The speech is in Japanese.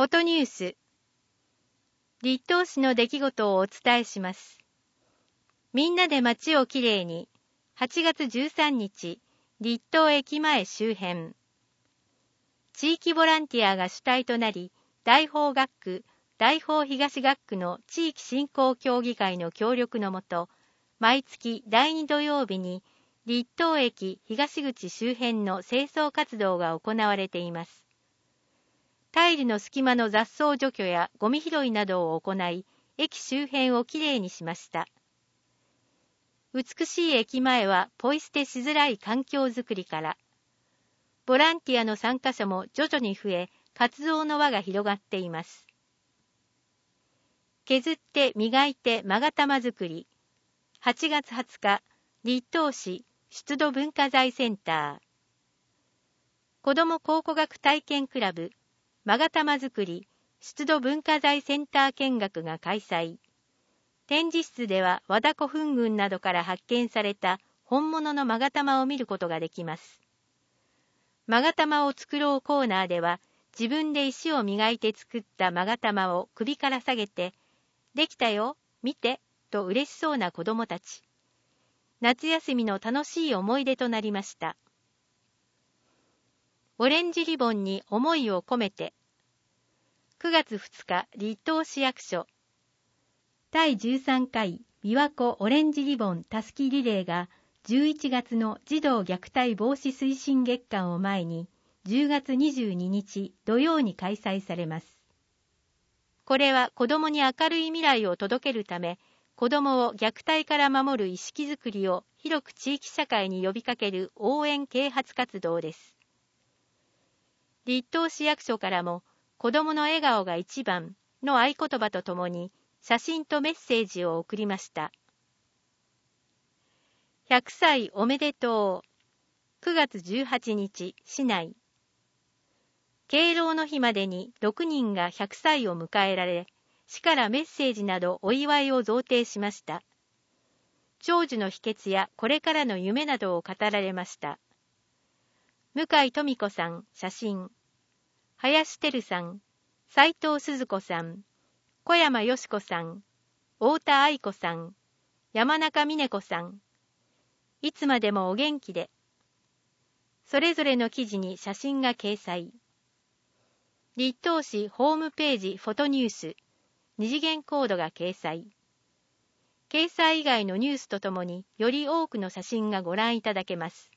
フォトニュース。立東市の出来事をお伝えします。みんなで街をきれいに。8月13日、立東駅前周辺。地域ボランティアが主体となり、大宝学区、大宝東学区の地域振興協議会の協力のもと、毎月第2土曜日に、立東駅東口周辺の清掃活動が行われています。タイルの隙間の雑草除去やゴミ拾いなどを行い、駅周辺をきれいにしました。美しい駅前はポイ捨てしづらい環境づくりから、ボランティアの参加者も徐々に増え、活動の輪が広がっています。削って磨いて勾玉づくり。8月20日、立東市出土文化財センター。子ども考古学体験クラブ、勾玉づくり出土文化財センター見学が開催。展示室では和田古墳群などから発見された本物の勾玉を見ることができます。勾玉を作ろうコーナーでは、自分で石を磨いて作った勾玉を首から下げて、できたよ、見て、と嬉しそうな子どもたち。夏休みの楽しい思い出となりました。オレンジリボンに思いを込めて。9月2日、立東市役所。第13回琵琶湖オレンジリボンたすきリレーが11月の児童虐待防止推進月間を前に10月22日土曜に開催されます。これは子どもに明るい未来を届けるため、子どもを虐待から守る意識づくりを広く地域社会に呼びかける応援啓発活動です。立東市役所からも、子どもの笑顔が一番の合言葉とともに、写真とメッセージを送りました。100歳おめでとう。9月18日、市内。敬老の日までに6人が100歳を迎えられ、市からメッセージなどお祝いを贈呈しました。長寿の秘訣やこれからの夢などを語られました。向井富子さん、写真。林照さん、斉藤鈴子さん、小山よし子さん、太田愛子さん、山中峰子さん。いつまでもお元気で。それぞれの記事に写真が掲載。立東市ホームページフォトニュース、二次元コードが掲載。掲載以外のニュースとともにより多くの写真がご覧いただけます。